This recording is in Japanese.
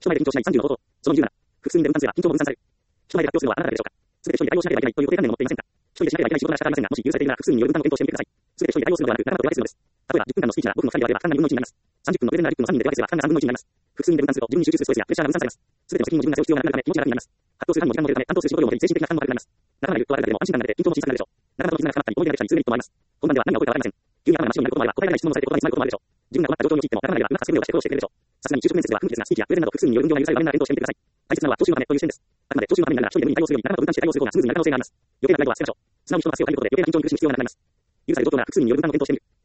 人前で緊張しない30の方法。その理由なら、複数人で分担すれば緊張も分散される。人前で発表するのはあなただけでしょうか。すべて一人で対応しなければいけないという固定観念を持っていませんか。一人でしなければいけない仕事なら仕方ありませんが、もし許されているなら複数人による分担を検討してみてください。すべて一人で対応するのではなく、仲間と手分けするのです。例えば、10分間のスピーチなら僕の2人で割れば負担が2分の1になります。30分のプレゼンなら10分の3人で手分けすれば負担が3分の1になります。複数人で分担すると自分に集中するストレスやプレッシャーが分散されます。すべての責任を自分が背負う必要がなくなるため気持ちが楽になります。発表する範囲も時間も出るため担当する仕事量も減り精神的な負担も軽くなります。仲間がいるとあれだけでも安心感が出て緊張も小さくなるでしょう。仲間との絆が深まったり思い出ができたりするメリットもあります。本番では何が起こるかわかりません。急に頭が真っ白になることもあれば答えられない質問をされて言葉に詰まることもあるでしょう。自分が困った状況に陥っても仲間がいればうまく助け舟を出してフォローしてくれるでしょう。さすがに就職面接では不向きですが、スピーチやプレゼンなど複数人による運用が許される場面なら検討してみてください。大切なのは聴衆のためという視点です。あくまで聴衆のためになるなら一人で無理に対応するより仲間と分担して対応する方がスムーズになる可能性があります。余計なプライドは捨てましょう。素直に人の助けを借りることで余計な緊張を抜く必要がなくなります。許される状況なら複数人による分担を検討してみる。